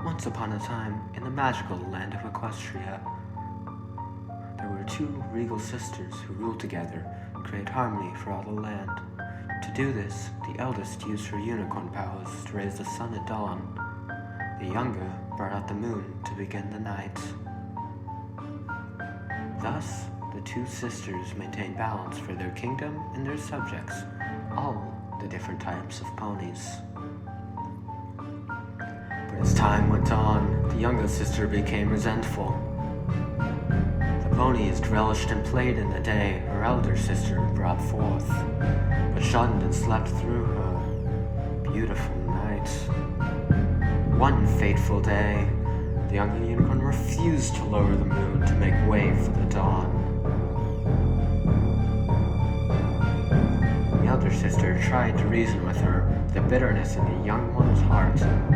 Once upon a time, in the magical land of Equestria, there were two regal sisters who ruled together and create harmony for all the land. To do this, the eldest used her unicorn powers to raise the sun at dawn. The younger brought out the moon to begin the night. Thus, the two sisters maintained balance for their kingdom and their subjects, all the different types of ponies. But as time went on, the younger sister became resentful. The ponies relished and played in the day her elder sister brought forth, but shunned and slept through her beautiful night. One fateful day, the younger unicorn refused to lower the moon to make way for the dawn. The elder sister tried to reason with her, the bitterness in the young one's heart